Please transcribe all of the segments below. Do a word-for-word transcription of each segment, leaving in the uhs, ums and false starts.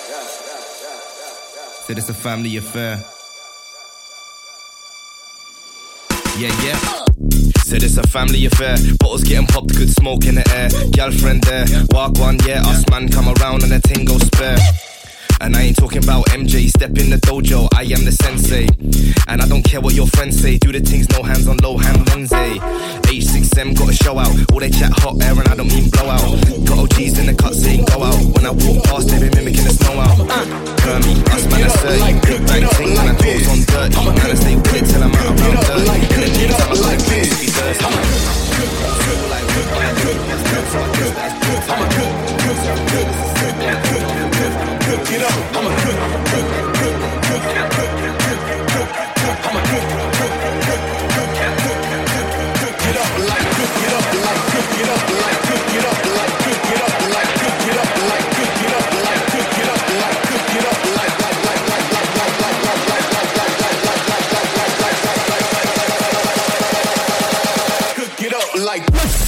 Said it's a family affair. Yeah, yeah. Said it's a family affair. Bottles getting popped, good smoke in the air. Girlfriend there, walk one, yeah. Us man come around and the ting go spare. And I ain't talking about M J, step in the dojo, I am the sensei. And I don't care what your friends say, do the things, no hands on low hand Wednesday. H six M got a show out, all they chat hot air and I don't mean blow out. Got O Gs in the cut saying go out, when I walk past they be mimicking the snow out. Kermie, us man are thirty, big bang ting when I talk on dirty. Man I stay with it till I'm out around thirty. In the meantime I like this, be thirsty. I'm a cook, cook, like cook, like cook, so I guess that's good. I'm a cook, cook, cook, cook it up. I'm a cook, cook, cook, cook, cook, cook, cook. I'm a cook, cook, cook, cook, cook it up, like cook it up, like cook it up, like cook it up, like cook it up, like cook it up, like cook it up, like cook it up, like cook it up, like like like like like like like like like like like like like cook it up like.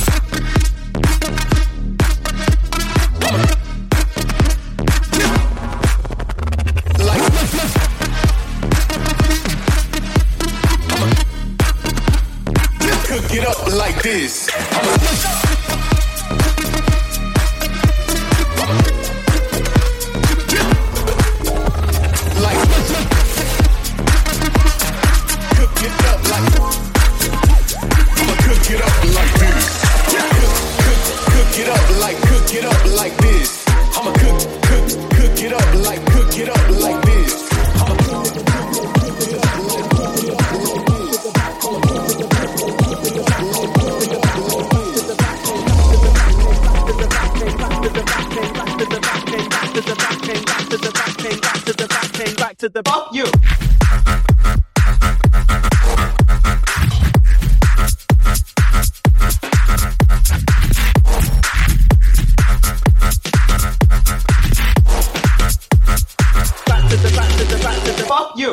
Get up like this. Like cook it up like I'ma cook it up like this. Cook, cook, cook it up like cook it up like this. I'ma cook, cook, cook it up like cook it up like this. I'ma cook it up like cook it up like back to the fuck you. Back to the back to the back to the fuck you.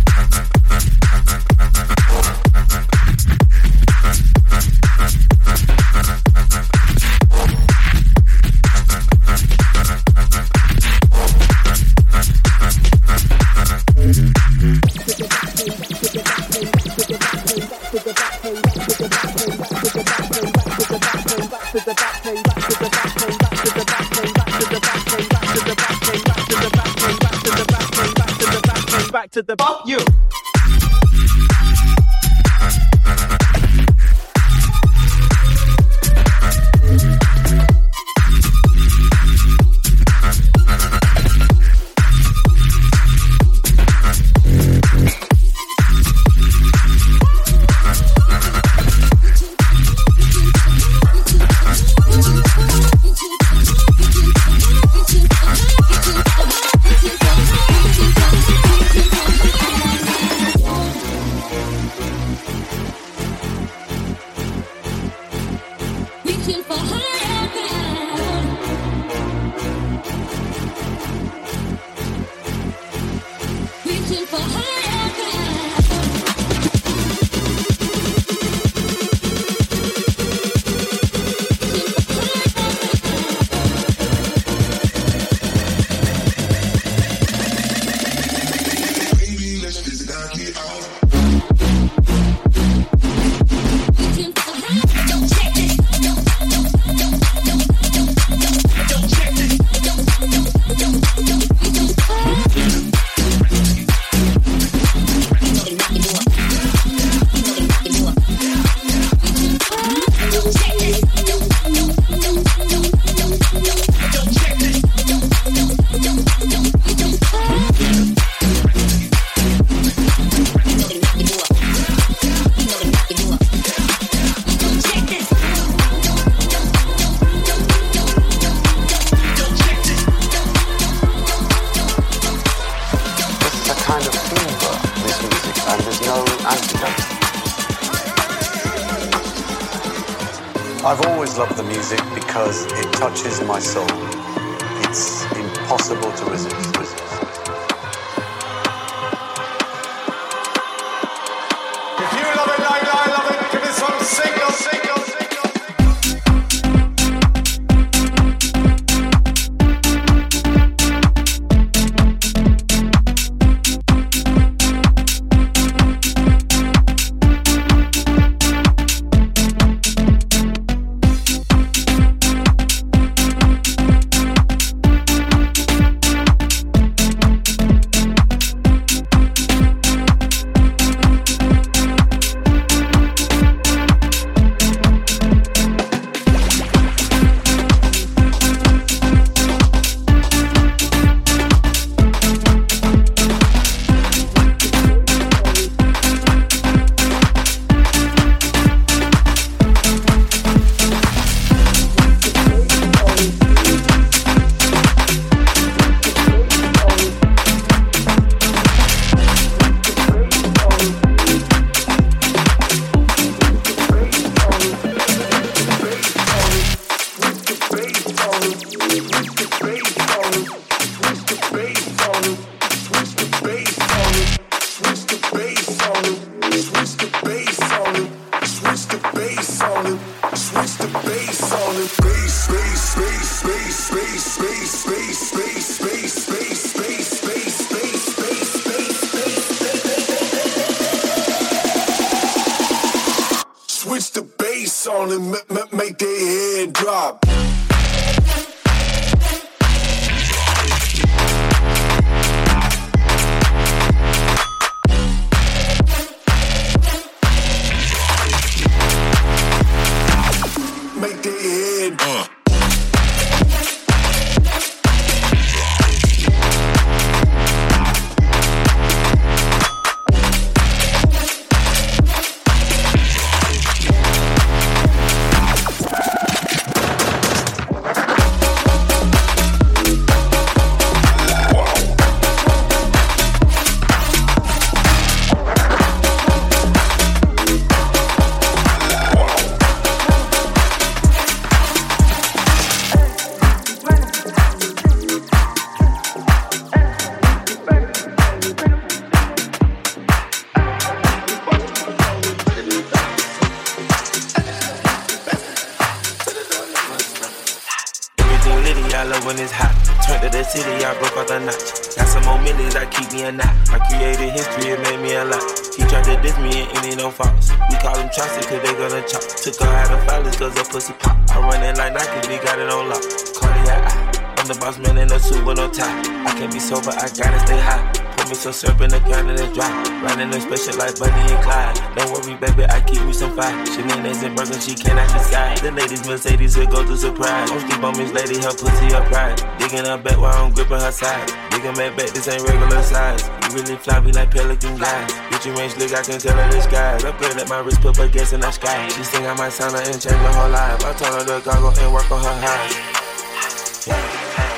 Back to the fuck you. I've always loved the music because it touches my soul. It's impossible to resist. resist. If you love it like I love it, give me some signal, signal, signal. down and m- m- make their head drop. Make their head uh. When it's hot, turned to the city, I broke off the notch. Got some more millions that keep me a knot. I created history, it made me a lot. He tried to diss me and it ain't no false. We call him Chaucer cause they gonna chop. Took her out of filers cause her pussy pop. I run it like Nike, we got it on lock. Cardiac eye, I'm the boss man in a suit with no tie. I can't be sober, I gotta stay high. Put me some syrup in the ground and it's dry. Riding them special like Bunny and Clyde. Don't worry baby, I keep me some fire. Shenanigans and burgers, she cannot disguise. The ladies Mercedes will go to surprise. Don't sleep on this lady, her pussy up pride. Digging her back while I'm gripping her side. Digging my back, this ain't regular size. You really floppy like pelican guys. Get your range look, I can tell her the skies. I play that my wrist put her gas in the sky. She think I might sign her and change her whole life. I told her to goggle and work on her eyes. Yeah.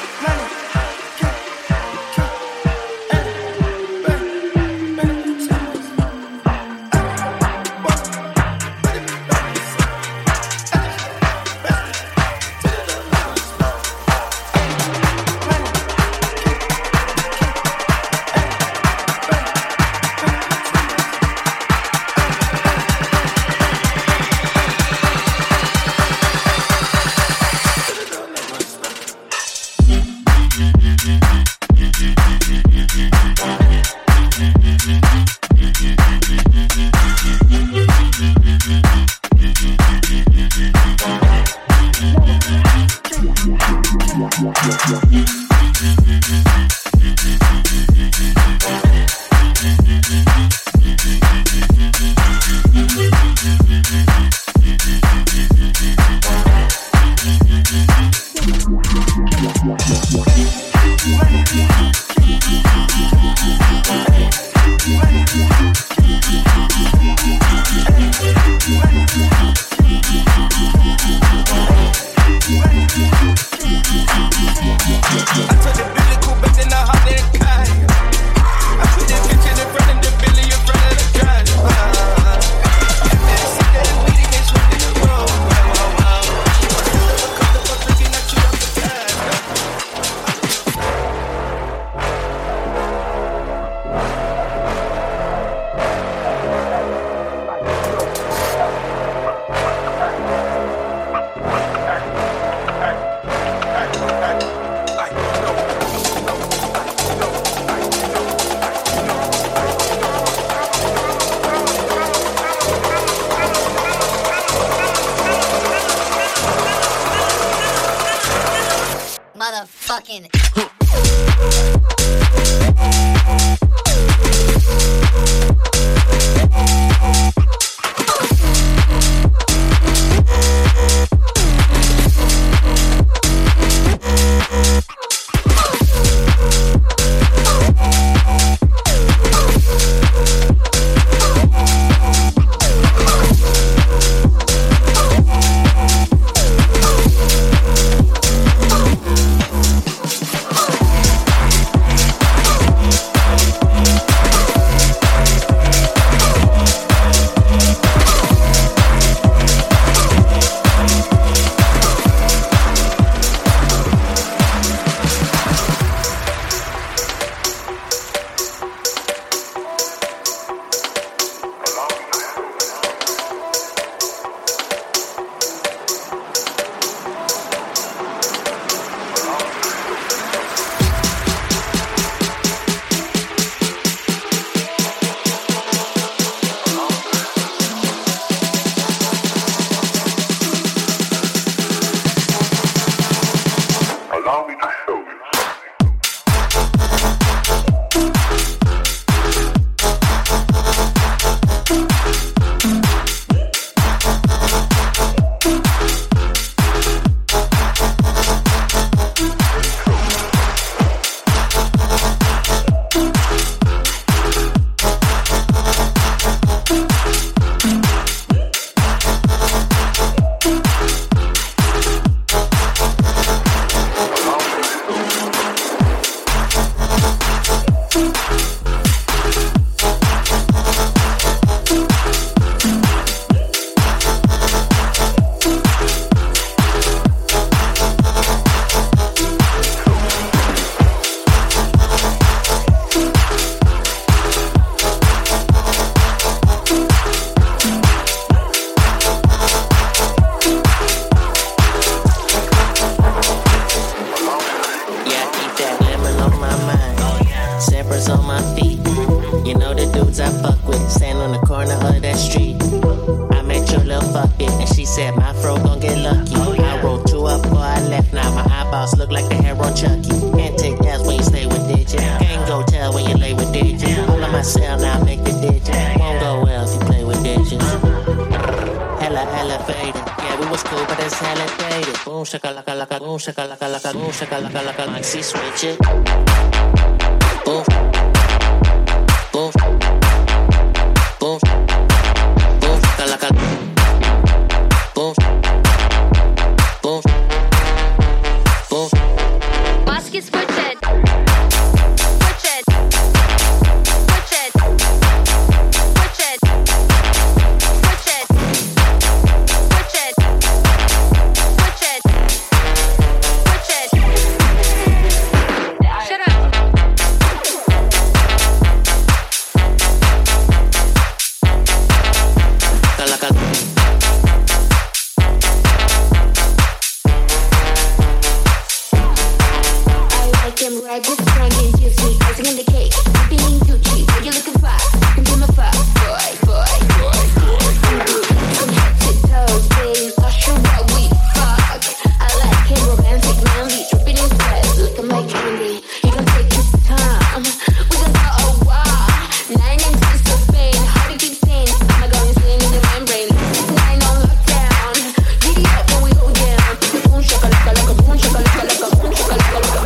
Motherfucking. on my mind. Zippers on my feet. You know the dudes I fuck with, stand on the corner of that street. I met your little fuck it, and she said my fro gon' get lucky. I rolled two up before I left, now my eyeballs look like the hair on Chucky. Can't take L's when you stay with digits. Can't go tell when you lay with digits. All of my cell now make the digits. Won't go well if you play with digits. Hella elevated, yeah we was cool but it's hella dated. Boom shakalaka laka, boom shakalaka laka, boom shakalaka laka. Like see switch it. Boom. Boom. Boom. Boom shakalaka. Boom. Boom. Boom. Basket switch it. Switch it. Switch it. Switch it. Switch it. Switch it. Switch it. Switch it. Shut up. Right with strong and juicy, icing on the cake, dipping in Gucci. What you looking for? Can be my fuck, boy, boy, boy, boy. From head to toe, saying not sure what we fuck. I like him romantic, manly, dripping in sweat, looking like candy. You gon' take your time, we gon' go a while. Nine and ten so vain, hard to keep sane. I'ma go insane in your membrane. Six nine on lockdown, giddy up when we go down. Boom shakalaka laka, boom shakalaka laka, boom shakalaka laka.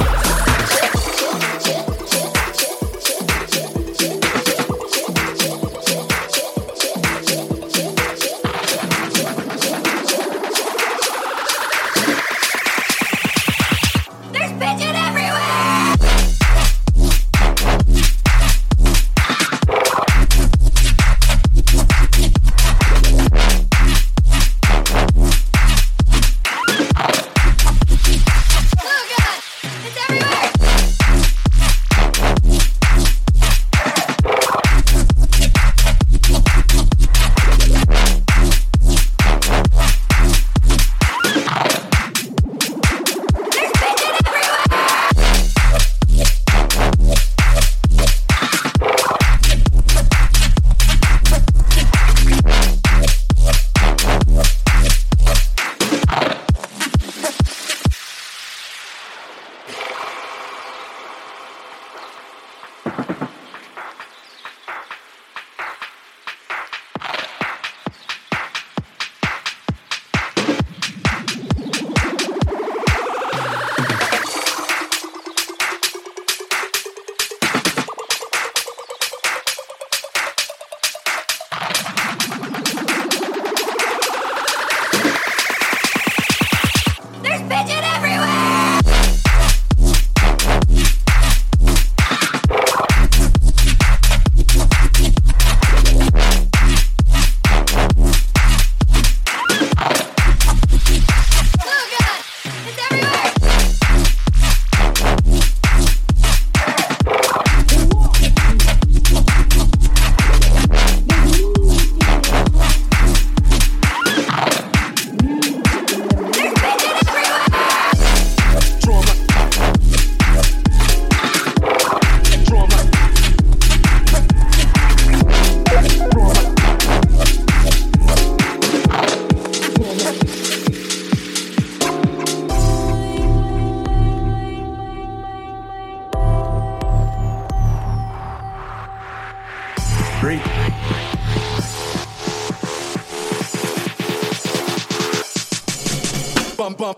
Bump, bump.